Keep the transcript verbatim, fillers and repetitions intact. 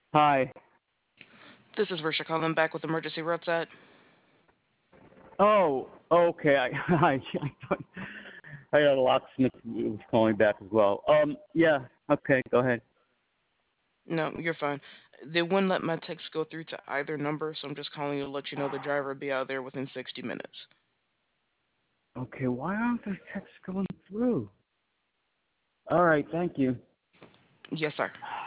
Hi. This is Risha calling back with emergency roadside. Oh, okay. I I I thought I got a locksmith who was calling back as well. Um, yeah. Okay, go ahead. No, you're fine. They wouldn't let my text go through to either number, so I'm just calling you to let you know the driver will be out there within sixty minutes. Okay, why aren't the texts going through? All right, thank you. Yes, sir.